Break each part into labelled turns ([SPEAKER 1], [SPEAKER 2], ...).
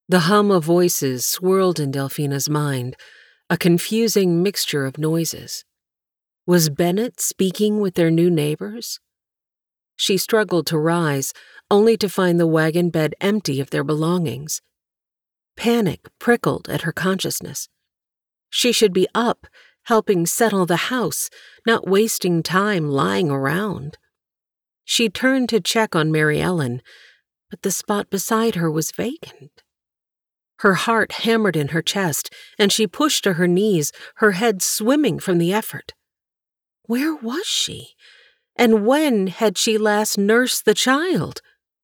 [SPEAKER 1] The hum of voices swirled in Delphina's mind, a confusing mixture of noises. Was Bennett speaking with their new neighbors? She struggled to rise, only to find the wagon bed empty of their belongings. Panic prickled at her consciousness. She should be up, helping settle the house, not wasting time lying around. She turned to check on Mary Ellen, but the spot beside her was vacant. Her heart hammered in her chest, and she pushed to her knees, her head swimming from the effort. Where was she? And when had she last nursed the child?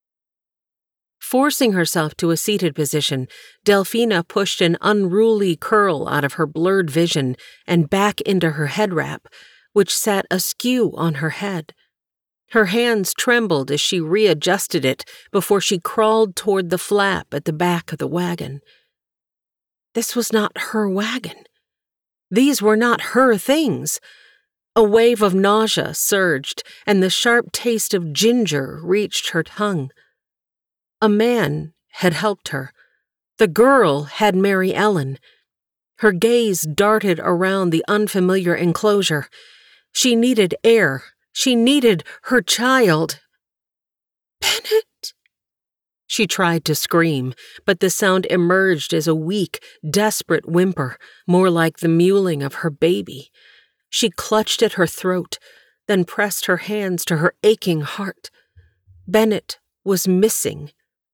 [SPEAKER 1] Forcing herself to a seated position, Delphina pushed an unruly curl out of her blurred vision and back into her head wrap, which sat askew on her head. Her hands trembled as she readjusted it before she crawled toward the flap at the back of the wagon. This was not her wagon. These were not her things. A wave of nausea surged, and the sharp taste of ginger reached her tongue. A man had helped her. The girl had Mary Ellen. Her gaze darted around the unfamiliar enclosure. She needed air. She needed her child. Bennett! She tried to scream, but the sound emerged as a weak, desperate whimper, more like the mewling of her baby. She clutched at her throat, then pressed her hands to her aching heart. Bennett was missing.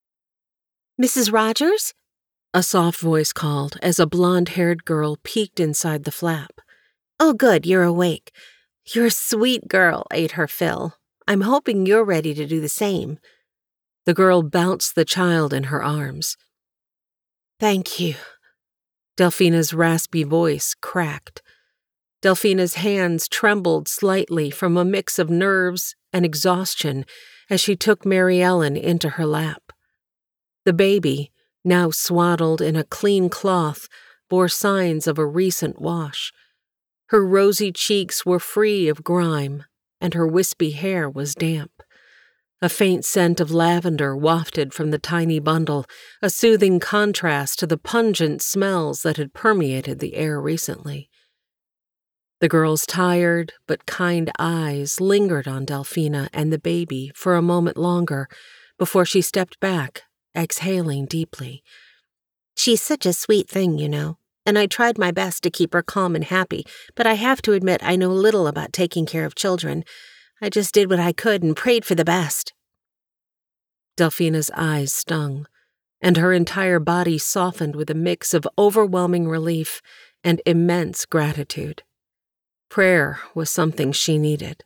[SPEAKER 1] "Mrs. Rogers?" a soft voice called as a blonde-haired girl peeked inside the flap. "Oh, good, you're awake. You're a sweet girl," ate her fill. "I'm hoping you're ready to do the same." The girl bounced the child in her arms. "Thank you." Delphina's raspy voice cracked. Delphina's hands trembled slightly from a mix of nerves and exhaustion as she took Mary Ellen into her lap. The baby, now swaddled in a clean cloth, bore signs of a recent wash. Her rosy cheeks were free of grime, and her wispy hair was damp. A faint scent of lavender wafted from the tiny bundle, a soothing contrast to the pungent smells that had permeated the air recently. The girl's tired but kind eyes lingered on Delphina and the baby for a moment longer before she stepped back, exhaling deeply. "She's such a sweet thing, you know, and I tried my best to keep her calm and happy, but I have to admit I know little about taking care of children. I just did what I could and prayed for the best." Delphina's eyes stung, and her entire body softened with a mix of overwhelming relief and immense gratitude. Prayer was something she needed.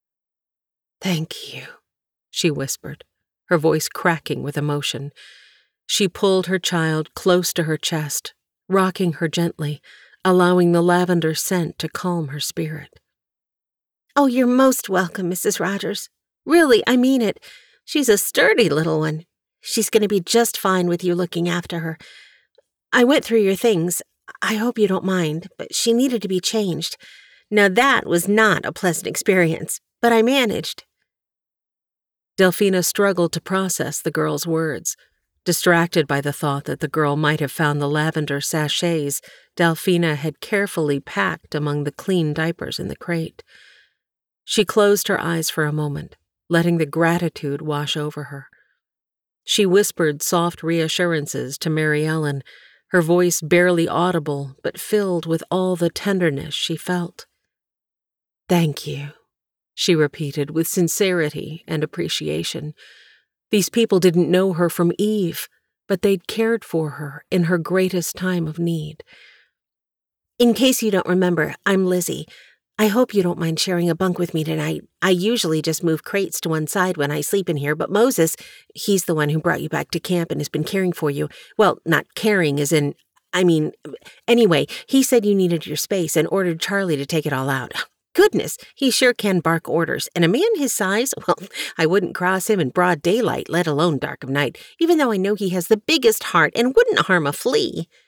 [SPEAKER 1] "Thank you," she whispered, her voice cracking with emotion. She pulled her child close to her chest, rocking her gently, allowing the lavender scent to calm her spirit. "Oh, you're most welcome, Mrs. Rogers. Really, I mean it. She's a sturdy little one. She's going to be just fine with you looking after her. I went through your things. I hope you don't mind, but she needed to be changed. Now that was not a pleasant experience, but I managed." Delphina struggled to process the girl's words, distracted by the thought that the girl might have found the lavender sachets Delphina had carefully packed among the clean diapers in the crate. She closed her eyes for a moment, letting the gratitude wash over her. She whispered soft reassurances to Mary Ellen, her voice barely audible but filled with all the tenderness she felt. "Thank you," she repeated with sincerity and appreciation. These people didn't know her from Eve, but they'd cared for her in her greatest time of need. "In case you don't remember, I'm Lizzie. I hope you don't mind sharing a bunk with me tonight. I usually just move crates to one side when I sleep in here, but Moses, he's the one who brought you back to camp and has been caring for you. Well, not caring as in, anyway, he said you needed your space and ordered Charlie to take it all out. Goodness, he sure can bark orders, and a man his size, well, I wouldn't cross him in broad daylight, let alone dark of night, even though I know he has the biggest heart and wouldn't harm a flea."